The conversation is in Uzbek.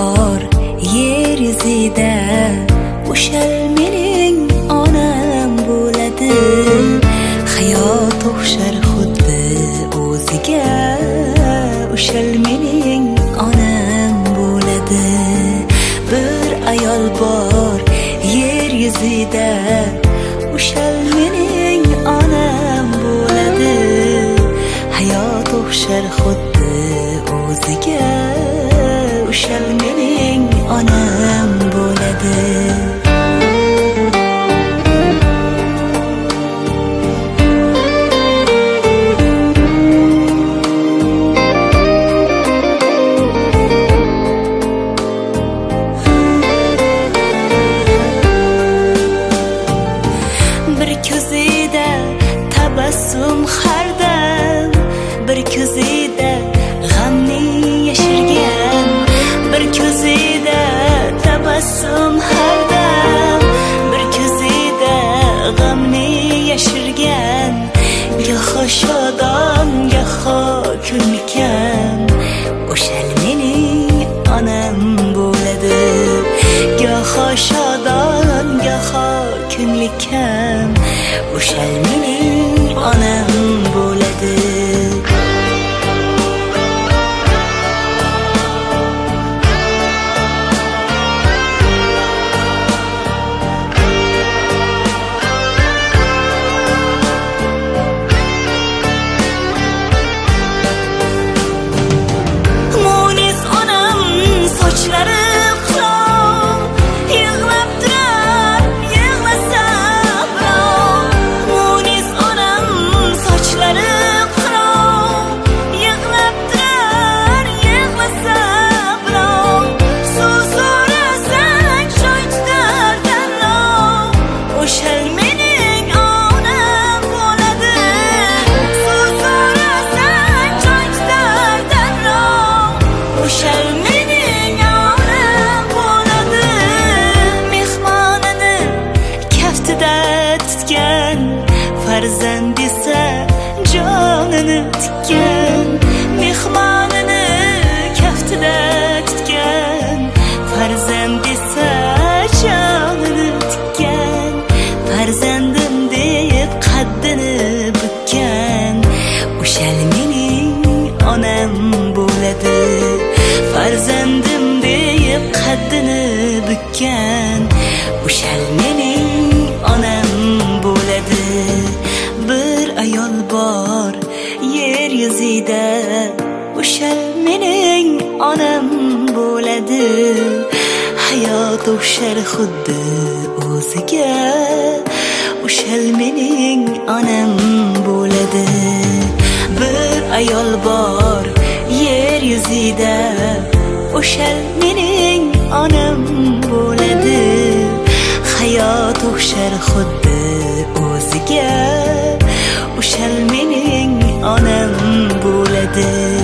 bor yer yuzida, o'shal mening onam bo'ladi. Hayot o'xshar xuddi o'ziga, o'shal mening onam bo'ladi. Bir ayol bor yer yuzida, o'shal mening onam bo'ladi. Hayot o'xshar xuddi o'ziga, o'shal mening onam bo'ladi. Bir ko'zida tabassum hardam, bir ko'zida g'amni yashirgan. Bir ko'zida tabassum hardam, bir ko'zida g'amni yashirgan. Goho shodon, goho kulkan, o'shal mening onam bo'ladi. Goho shodon, goho kulkan, o'shal mening onam bo'ladi. Munis onam sochlari qirov, yig'lab turar, yig'lasa birov. Munis onam sochlari qirov, yig'lab turar, yig'lasa birov. Suv so'rasang joy tutar darrov, o'shal mening onam bo'ladi. Suv so'rasang joy tutar darrov, o'shal mening onam bo'ladi. Mehmonini kaftida tutgan, farzand esa jonini tikkan. Mehmonini kaftida tutgan, farzand esa jonini tikkan. Farzandim deb qaddini bukkan, o'shal mening onam bo'ladi. Farzandim deb qaddini bukkan, o'shal mening onam bo'ladi. Bir ayol bor yer yuzida, o'shal mening onam bo'ladi. Hayot o'xshar xuddi o'ziga, o'shal mening onam bo'ladi. Bir ayol bor yer yuzida, o'shal mening onam bo'ladi. Hayot o'xshar xuddi o'ziga, o'shal mening onam bo'ladi.